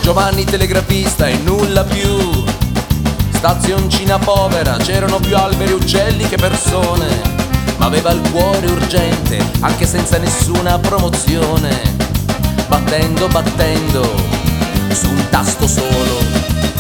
Giovanni telegrafista e nulla più. Stazioncina povera, c'erano più alberi e uccelli che persone, ma aveva il cuore urgente, anche senza nessuna promozione. Battendo, battendo, su un tasto solo.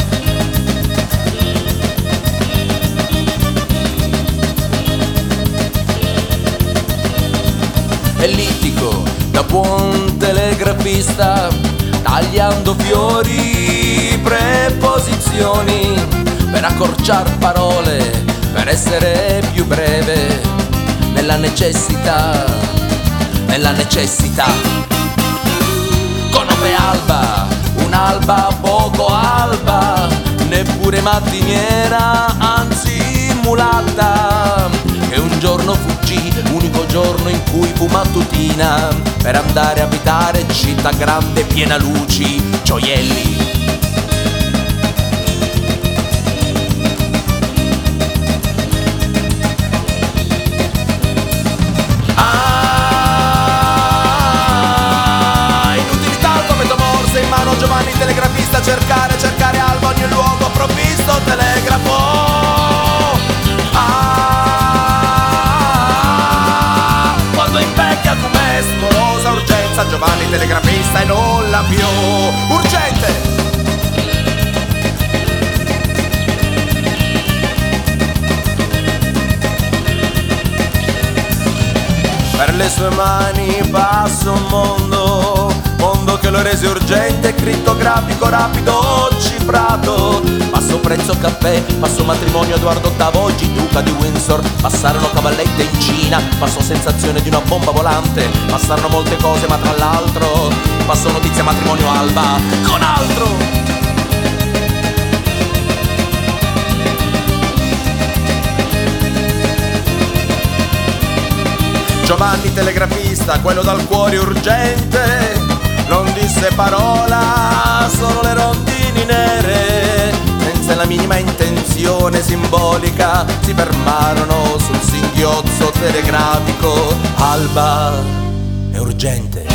Ellittico, da buon telegrafista, tagliando fiori, preposizioni, per accorciar parole, per essere più breve, nella necessità, nella necessità. Conobbe Alba, un'alba poco alba, neppure mattiniera, anzi mulatta, che un giorno fuggì, unico giorno in cui fu mattutina, per andare a abitare città grande piena luci, gioielli. Giovanni telegrafista, cercare, cercare Alba, ogni luogo provvisto, telegrafo. Quando invecchia come sporosa urgenza, Giovanni telegrafista e non la più urgente. Per le sue mani passa un mondo, mondo che lo rese urgente, crittografico, rapido, cifrato. Passò prezzo caffè, passò matrimonio Edoardo VIII, duca di Windsor, passarono cavallette in Cina, passò sensazione di una bomba volante, passarono molte cose, ma tra l'altro passò notizia matrimonio Alba con altro. Giovanni telegrafista, quello dal cuore urgente, non disse parola, solo le rondini nere, senza la minima intenzione simbolica, si fermarono sul singhiozzo telegrafico. Alba è urgente.